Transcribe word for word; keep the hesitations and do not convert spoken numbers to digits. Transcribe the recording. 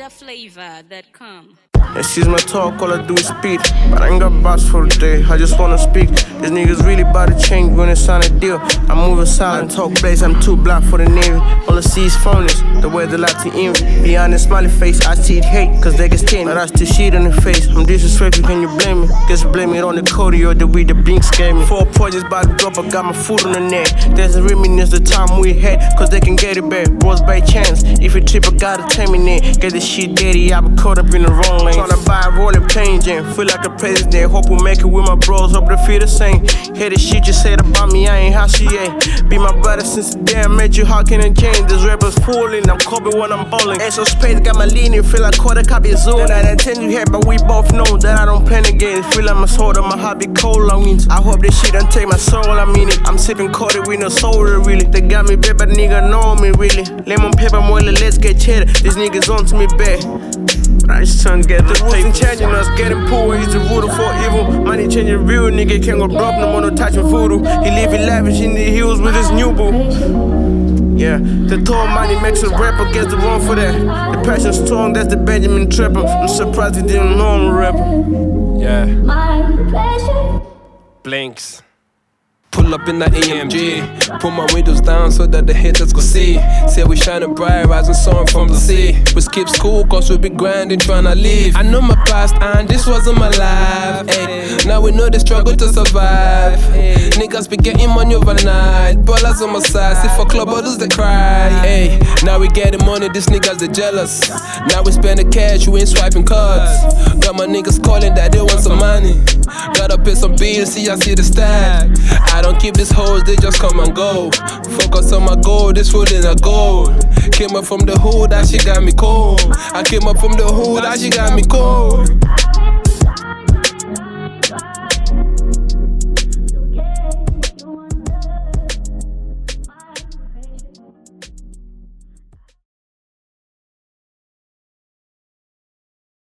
the flavor that come. And she's my talk, all I do is speak. But I ain't got bars for the day, I just wanna speak. These niggas really about to change when it's on a deal. I'm moving silent, talk blaze, I'm too black for the Navy. All I see is phonies, the way they like to envy. Behind the smiley face, I see it hate, cause they get stained. But I still shit on the face, I'm disrespectful, can you blame me? Guess blame it on the Cody or the weed, the blink scare me. Four projects by the drop, I got my foot on the neck. There's a reminisce the time we had, cause they can get it back. Bros by chance, if you trip, I gotta terminate. Get this shit dirty, I been caught up in the wrong lane. Tryna buy a rolling plane jam, feel like a president. Hope we make it with my bros, hope they feel the same. Hear the shit you said about me, I ain't how she ain't. Be my brother since the day I met you, how can I change? This rapper's fooling, I'm coping when I'm bowling. Ain't so space, got my leaning, feel like quarter copy zoom. And I intend you here, but we both know that I don't plan again. Feel like my soda, my hobby cold, I mean. I hope this shit don't take my soul, I mean it. I'm sipping coffee with no soda, really. They got me bad, but nigga know me, really. Lemon pepper, more, let's get cheddar. These niggas on to me back. I just tryna get the rules and changing us, getting poor, he's the root for evil. Money changing real, nigga can't go broke, no more no touching voodoo. He living lavish in the hills with his new boo. Yeah, the tall money makes a rapper, gets the wrong for that. The passion strong, that's the Benjamin Trapper. I'm surprised he didn't know I'm a rapper. Yeah. Blinks. Pull up in the A M G, put my windows down so that the haters could see. Say we shining bright, rising sun from the sea. We skip school cause we be grinding, tryna leave. I know my past and this wasn't my life. Ay, now we know the struggle to survive. Ay, niggas be getting money overnight. Ballers on my side, see for club others they cry. Ay, now we getting money, these niggas they jealous. Now we spend the cash, we ain't swiping cards. Got my niggas calling that they want some money. Gotta pay some bills, see I see the stack. I don't keep these hoes, they just come and go. Focus on my goal, this food in a gold. Came up from the hood, that shit got me cold. I came up from the hood, that shit got me cold.